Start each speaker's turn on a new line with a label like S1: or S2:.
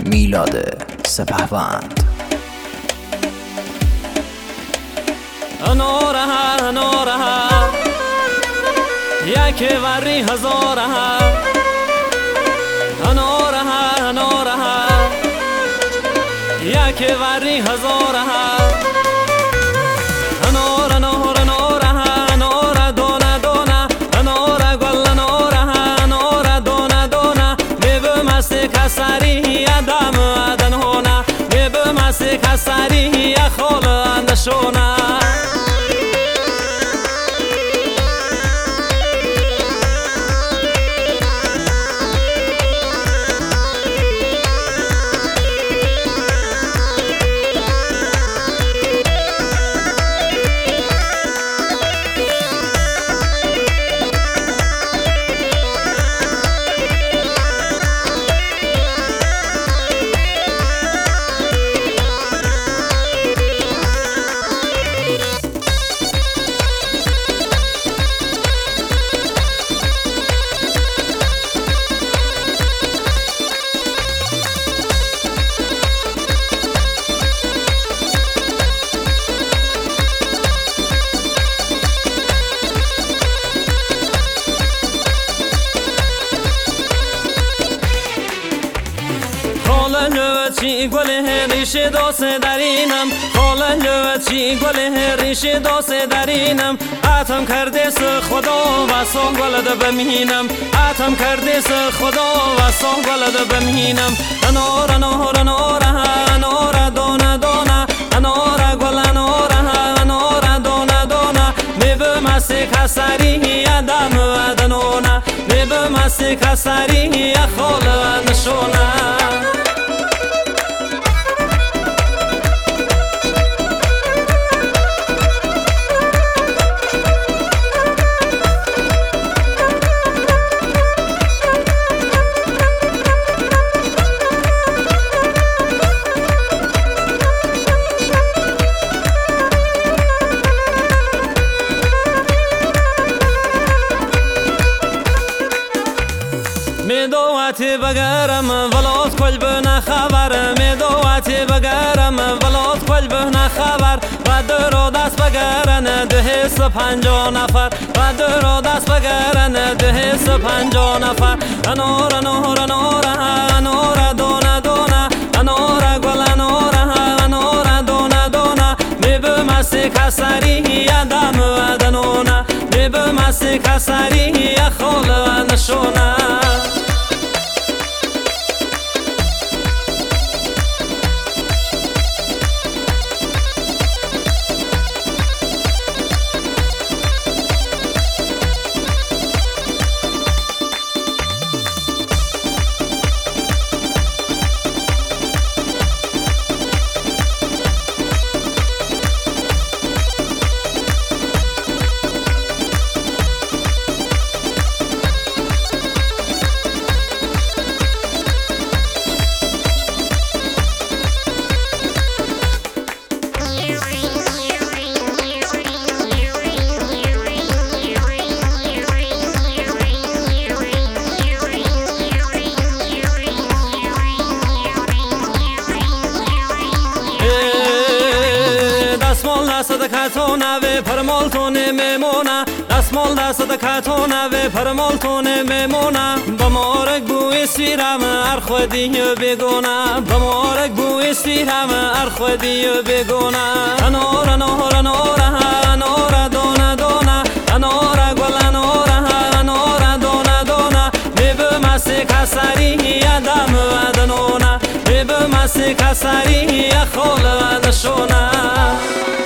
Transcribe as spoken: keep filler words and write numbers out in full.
S1: میلاد سپهوند.
S2: نوره نوره یک وری هزاره نوره نوره یک وری هزاره نور نور نوره نور دونه دونه نور گل نوره نور دونه دونه میبه مستی کسری ادم ادن هونه میبه مستی کسری خول اندشونه چی گله ریش دوست درینم خاله چی گله ریش دوست درینم اتم کرده س خدا و سو گلد بمینم اتم کرده س خدا و سو گلد بمینم نور نور نور نور دونه دونه نور گل نور نور دونه دونه میبه مسی کسری ادم ادنونه میبه مسی کسری خال نشونه میدواتی بگرم ولات قلب نخبر میدواتی بگرم ولات قلب نخبر و درو دست بگرن ده حس پنجا نفر و درو دست بگرن ده حس پنجا نفر نور نور نور نور دونه دونه نور گل نور نور دونه دونه میبه مسی کسری ادم ادنونه میبه مسی کسری خول نشونه دست کتونه و پرمالتونه میمونه دستمال دست کتونه و پرمالتونه میمونه بمارک بوی سیرم ار خودی بگونه بمارک بوی سیرم ار خودی بگونه نور نور نور نور دونه دونه نور گل نور نور دونه دونه میبه مسی کسری ادم ادنونه میبه مسی کسری خول نشونه